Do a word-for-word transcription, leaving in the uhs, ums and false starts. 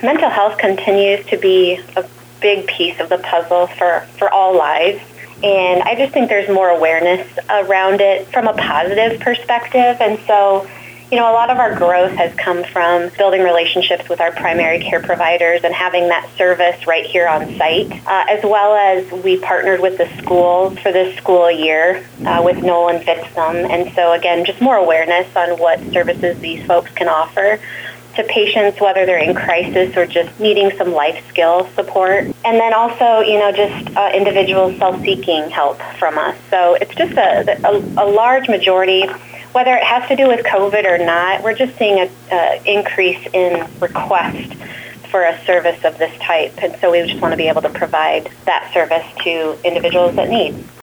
mental health continues to be a big piece of the puzzle for, for all lives. And I just think there's more awareness around it from a positive perspective. And so, you know, a lot of our growth has come from building relationships with our primary care providers and having that service right here on site, uh, as well as we partnered with the schools for this school year uh, with Nolan Vixum. And so, again, just more awareness on what services these folks can offer to patients, whether they're in crisis or just needing some life skill support. And then also, you know, just uh, individuals self-seeking help from us. So it's just a, a, a large majority. Whether it has to do with COVID or not, we're just seeing an increase in request for a service of this type. And so we just want to be able to provide that service to individuals that need.